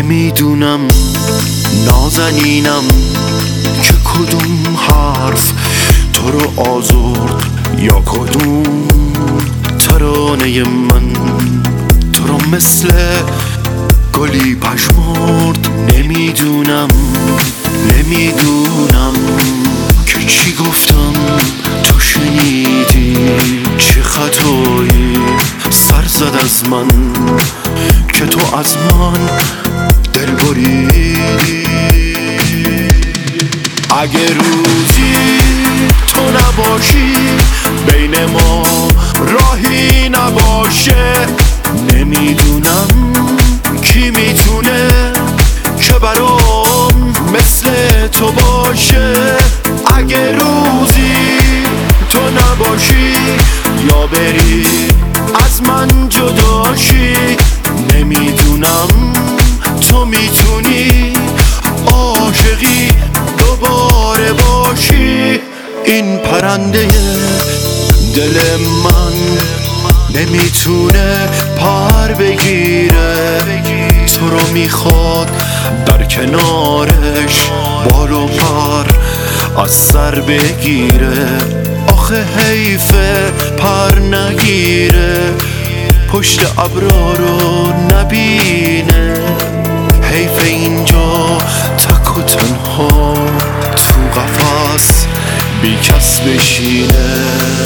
نمیدونم نازنینم که کدوم حرف تو رو آزرد یا کدوم ترانه من تو رو مثل گلی پژمرد. نمیدونم که چی گفتم تو شنیدی، چه خطایی سر زد از من که تو از من دل بریدی. اگه روزی تو نباشی بین ما راهی نباشه، نمیدونم کی میتونه که برام مثل تو باشه. اگه روزی تو نباشی یا بری از من جداشی، نمیدونم تو میتونی عاشقی دوباره باشی. این پرنده دل من نمیتونه پر بگیره، تو رو میخواد در کنارش بال و پر از سر بگیره. آخه حیفه پر نگیره، پشت ابرا رو نبینه. حیف اینجا تک و تنها تو قفس بی کس بشینه.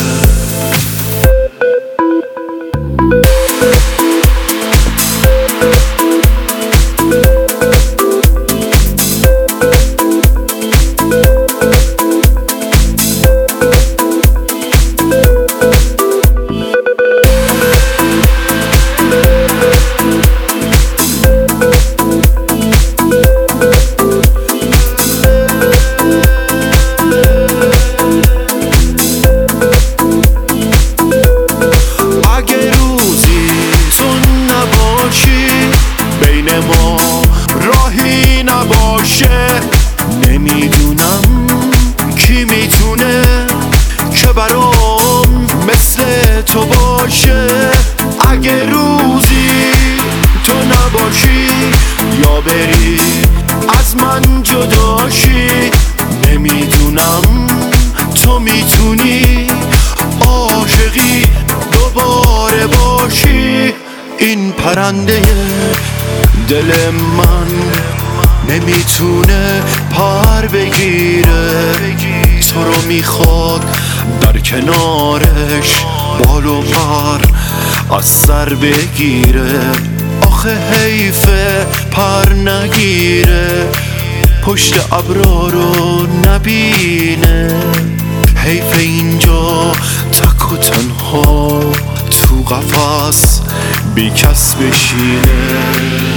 راهی نباشه، نمیدونم کی میتونه که برام مثل تو باشه. اگه روزی تو نباشی یا بری از من جداشی، نمیدونم تو میتونی عاشقی دوباره باشی. این پرنده دل من نمیتونه پر بگیره، تو رو میخواد در کنارش بال و پر از سر بگیره. آخه حیفه پر نگیره، پشت ابرا رو نبینه. حیف اینجا تک و تنها تو قفس بی کس بشینه.